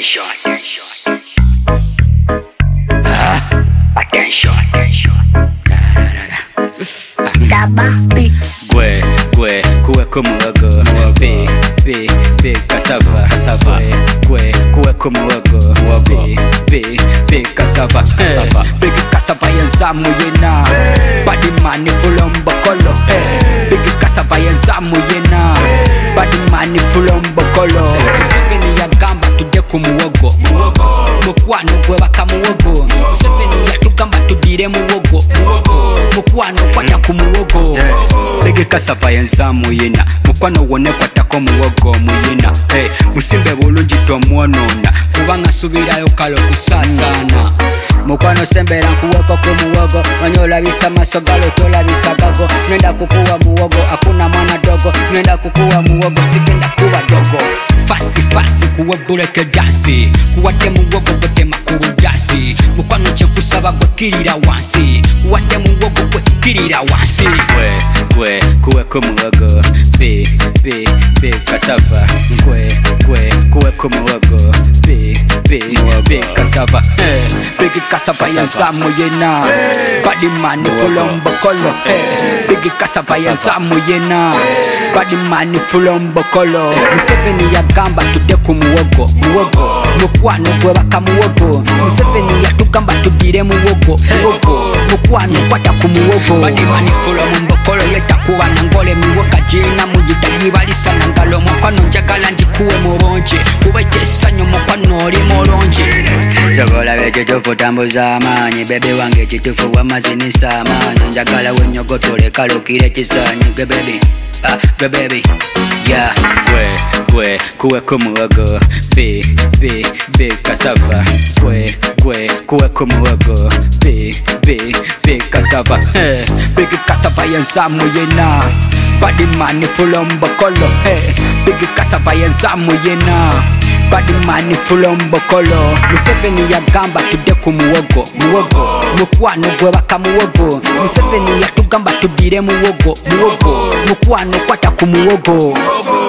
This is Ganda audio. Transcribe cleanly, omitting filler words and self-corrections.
Attention. Attention. Daba Beats. Kwe kumuwago Be cassava Kwe kumuwago Be cassava Big cassava yanzamu yena Body money full on bokolo Big cassava yanzamu yena Body money full on bokolo Museveni yagamba tudde kumuwogo Mukwano gwe bakamuwogo Museveni yatugamba tudire muwogo Mukwano kwata kumuwogo Big cassava yanzamu yena Mukwano wone kwatako muwogo muyena Musimbe bulungi tomwonona Kubanga subirayo kalo kusasana Mukwano sembera nkuweko kumuwogo Wanyola bisa masogalo tola bisa gago Ngenda kukuwa muwogo akuna mwana dogo Ngenda kukuwa muwogo sikenda kuwa dogo Fasi kuwe buleke dansi Kuwate muwogo bote makuru dasi Mukwano chekusaba gwe kirira wansi Kuwate muwogo gwe kirira wansi Kwe kumuwogo Be cassava Kwe kumuwogo Be cassava Big cassava yanzamu yena Body money full on bokolo Big cassava yanzamu yena Body money full on bokolo Museveni yagamba tudde kumuwogo Mukwano gwe bakamuwogo Museveni yatugamba tudire muwogo Mukwano kwata kumuwogo Body money full on bokolo yetakuwa nangole miwoga jina mujitaji balisa nangalo Mukwano njagala njikuwe mulonje Kuwe jesanyo mukwano oli mulonje Jogola beje tofu tambuza amanyi Bebe wange chitufu wa mazinisa amanyi Njagala wenyogotole kalukire chisanyi Gwe baby Yeah Kwe kumuwogo Be cassava Kwe kumuwogo Be cassava Big cassava yanzamu yena Body money full on bokolo Big cassava yanzamu yena Body money full on bokolo Museveni yagamba tudde kumuwogo Mukwano gwe bakamuwogo Museveni yatugamba tudire muwogo Mukwano kwata kumuwogo